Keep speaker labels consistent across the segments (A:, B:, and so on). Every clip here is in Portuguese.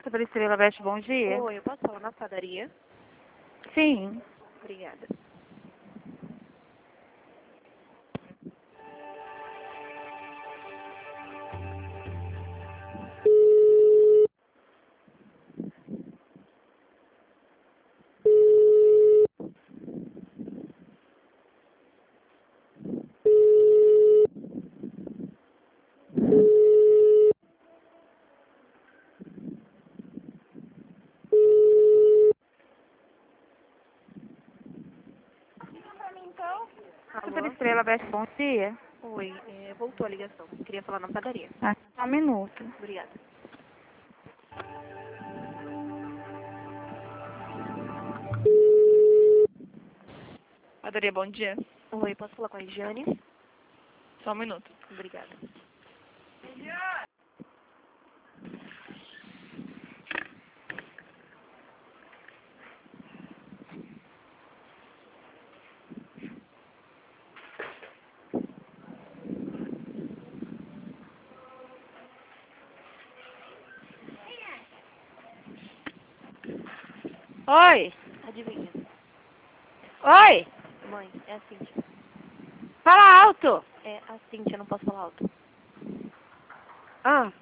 A: Pela Estrela Beth, bom dia.
B: Oi, eu posso falar na padaria?
A: Sim.
B: Obrigada.
A: Pela
B: Alô?
A: Estrela Beth, bom dia.
B: Oi, voltou a ligação. Queria falar na padaria.
A: Ah, só um minuto.
B: Obrigada.
C: Padaria, bom dia.
B: Oi, posso falar com a Jane?
C: Só um minuto.
B: Obrigada.
A: Oi.
B: Adivinha?
A: Oi.
B: Mãe, é a Cíntia.
A: Fala alto.
B: É a Cíntia, não posso falar alto.
A: Ah,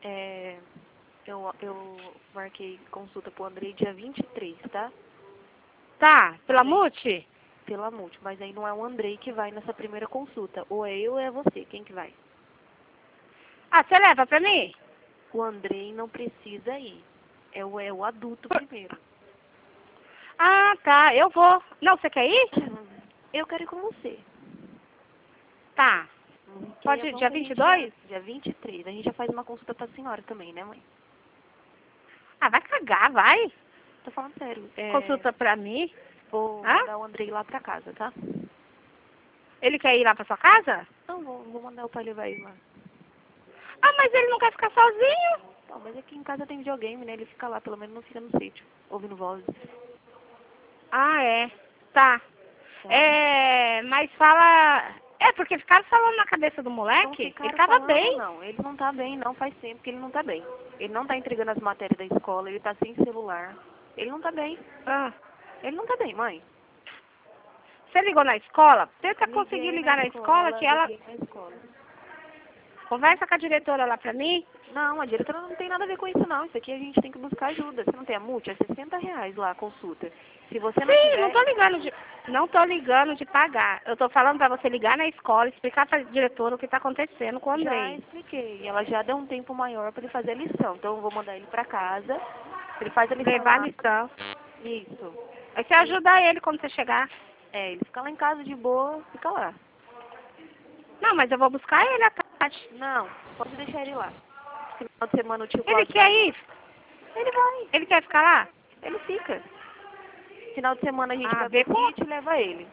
B: Eu marquei consulta pro Andrei dia 23, tá?
A: tá. Pela
B: Mas aí-
A: multi?
B: Pela multi, mas aí não é o Andrei que vai nessa primeira consulta. Ou é eu ou é você. Quem que vai?
A: Ah, você leva pra mim?
B: O Andrei não precisa ir. É o adulto primeiro.
A: Ah, tá. Eu vou. Não, você quer ir?
B: Eu quero ir com você.
A: Tá.
B: Porque
A: Pode
B: é
A: ir
B: bom
A: dia
B: que a gente
A: 22?
B: Dia 23. A gente já faz uma consulta pra senhora também, né, mãe?
A: Ah, vai cagar, vai.
B: Tô falando sério.
A: Consulta pra mim.
B: Vou
A: Hã?
B: mandar o Andrei lá pra casa, tá?
A: Ele quer ir lá pra sua casa?
B: Não, vou mandar o pai levar ele lá.
A: Ah, mas ele não quer ficar sozinho.
B: Não, mas aqui em casa tem videogame, né? Ele fica lá, pelo menos não fica no sítio, ouvindo vozes.
A: Ah, é. Tá.
B: Tá?
A: Mas fala... É, porque ficaram falando na cabeça do
B: Não
A: moleque.
B: ficaram
A: Ele tava
B: falando,
A: bem.
B: não. Ele não tá bem, não. Faz tempo que ele não tá bem. Ele não tá entregando as matérias da escola, ele tá sem celular. Ele não tá bem.
A: Ah.
B: Ele não tá bem, mãe.
A: Você ligou na escola? Tenta
B: Liguei
A: conseguir ligar na escola que ela...
B: liguei na escola.
A: Conversa com a diretora lá pra mim.
B: Não, a diretora não tem nada a ver com isso, não. Isso aqui a gente tem que buscar ajuda. Você não tem a multa? É R$60 lá a consulta. Se você não
A: Sim,
B: tiver...
A: não tô ligando de pagar. Eu tô falando pra você ligar na escola, explicar pra diretora o que tá acontecendo com o
B: Já
A: Andrei.
B: expliquei. Ela já deu um tempo maior pra ele fazer a lição. Então eu vou mandar ele pra casa. Ele faz a lição
A: Levar a
B: lá.
A: lição.
B: Isso.
A: Aí você ajudar ele quando você chegar.
B: Ele fica lá em casa de boa, fica lá.
A: Não, mas eu vou buscar ele à tarde.
B: Não, pode deixar ele lá. Final de semana o tio
A: Ele
B: Cláudio
A: quer
B: vai.
A: ir?
B: Ele vai.
A: Ele quer ficar lá?
B: Ele fica. Final de semana a gente vai
A: vê
B: pro
A: com...
B: sítio e leva ele.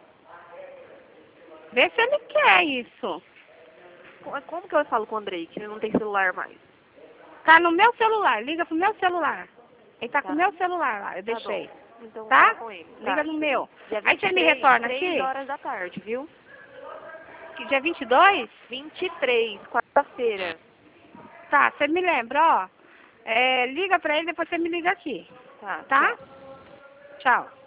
A: Vê se ele quer isso.
B: Como que eu falo com o Andrei, que ele não tem celular mais?
A: Tá no meu celular, liga pro meu celular. Ele tá com
B: Tá.
A: o meu celular lá, eu
B: Tá
A: deixei.
B: bom. Então vou
A: Tá?
B: falar com ele.
A: Liga
B: Tá.
A: no meu.
B: Dia
A: Aí você me
B: 23,
A: retorna
B: 3
A: aqui?
B: horas da tarde, viu?
A: Que dia 22?
B: 23, quarta-feira.
A: Tá, você me lembra, ó. Liga pra ele, depois você me liga aqui.
B: Tá.
A: Tá? Tchau.